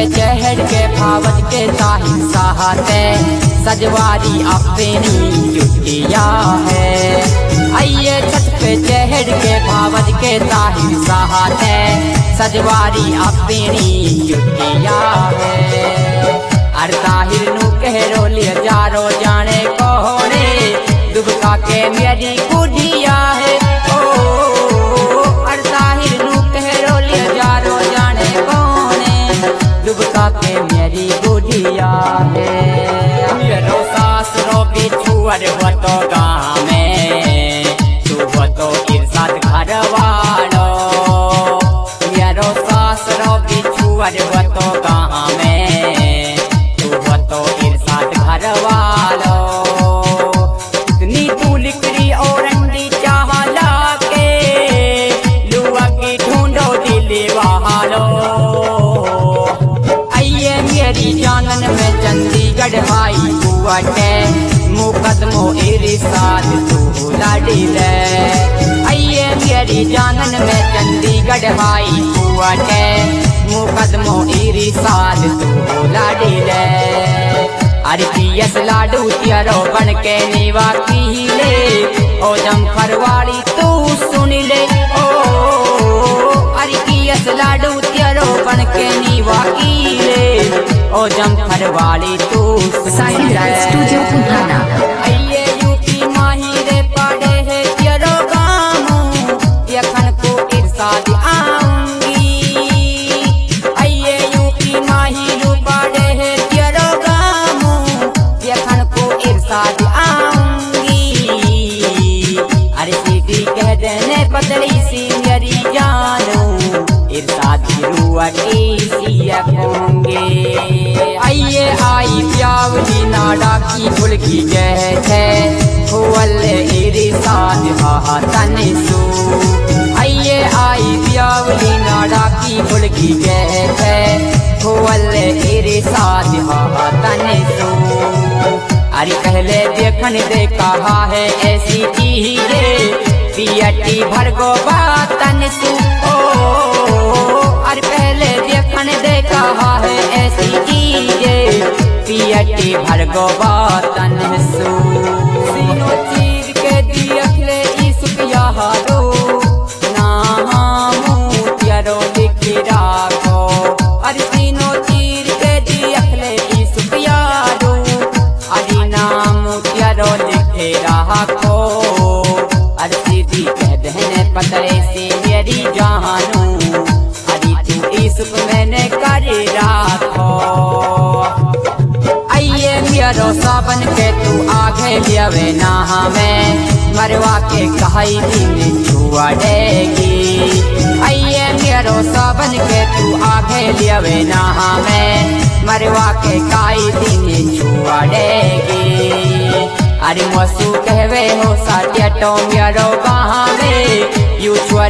पे चढ़ के भावत के साहिल साहते सजवारी अपनी जुटिया है। आइए छत पे चढ़ के भावत के साहिल साहते सजवारी अपनी जुटिया है। अर ताहिर नू कहरो लिया जारो जाने कोने दुबका के मेरी गुड़िया है। ओ अर ताहिर नू कहरो लिया जारो जाने कोने दुबका के मेरी गुड़िया है। मेरो सास रो बिछुअर बतो गाँव में तू बतो इरसाद घर वालो। मेरो सास रो बिछुअर बतो गाँव में तू बतो इरसाद घर वालो। इतनी तू लिकड़ी और अंडी चाह लाके लुआ की ढूंढो दिली वालो। आइए मेरी जानन में चंडीगढ़ हाई कुआटे मुकदमो इरसाद तू लाडी ले। आइए मेरी जानन में चंडीगढ़ हाई कुआटे मुकदमो इरसाद तू लाडी ले। अरे पियस लाडू त्यारो बन के नीवा की ले ओ जमखर वाली तू सुन ले। ओ अरे पियस लाडू त्यारो बन के नीवा की ले ओ जमखर वाली तू सुन ले। आइए यूपी माही रे पड़े है त्यारो गामू यखन को इरसाद आऊंगी। आइए यूपी माही रू पड़े है त्यारो गामू यखन को इरसाद आऊंगी। अरे सीधी कह देने पतली सी मेरी जानू इरसाद रुआटी सी होंगे। आइए आई प्यावली नाडा की फुल की जय है खोल इरसाद हा तनसू। आइए आई प्यावली नाडा की फुल की जय है खोल इरसाद हा तनसू। अरे पहले देखन दे कहा है ऐसी चीजें पियटी भरगो बातन सु। अरे पहले देखन दे कहा है ऐसी चीजें पियटी भरगो बातन सु। सीनो चीर के देख ले इसुकिया हारो ना हमू त्यारो लिख राखो। अरे सीनो चीर के देख ले इसुकिया रो अरे नाम त्यारो लिखे राखो। अरे सीधी कह देने पतरे से मेरी जानू अरे तू इसुक मैंने कर राखो। आइए मेरो साबन के तू आगे लियावे ना हमें मरवा के कहाई दिन छुआ देगी। आइए मेरो साबन के तू आगे लियावे ना हमें मरवा के काई दिन छुआ देगी। अरे मसू कहवे हो साटिया तो मेरो कहाँ में